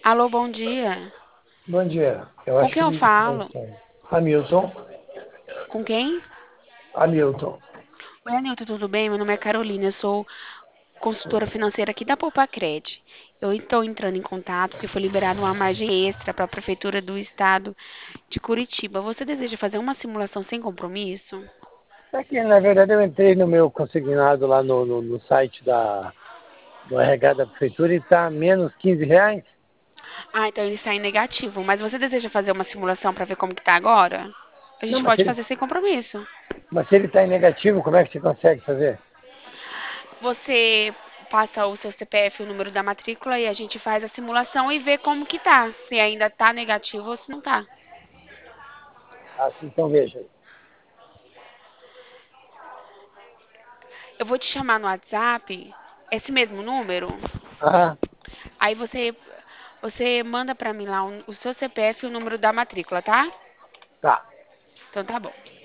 Alô, bom dia. Bom dia. Eu Com acho quem que eu me ligaram falo? só. Hamilton. Com quem? Hamilton. Oi, Anilton, tudo bem? Meu nome é Carolina, eu sou consultora financeira aqui da Poupacred. Eu estou entrando em contato porque foi liberada uma margem extra para a Prefeitura do Estado de Curitiba. Você deseja fazer uma simulação sem compromisso? É que, na verdade, eu entrei no meu consignado lá no site do RH da prefeitura e está menos R$ 15. Ah, então ele está em negativo. Mas você deseja fazer uma simulação para ver como que tá agora? A Não, gente pode fazer sem compromisso. mas se ele está em negativo, como é que você consegue fazer? Você passa o seu CPF, o número da matrícula e a gente faz a simulação e vê como que tá, se ainda tá negativo ou se não tá. Assim, então veja. Eu vou te chamar no WhatsApp, esse mesmo número. Ah, Aí você manda pra mim lá o seu CPF e o número da matrícula, tá? tá. Então tá bom.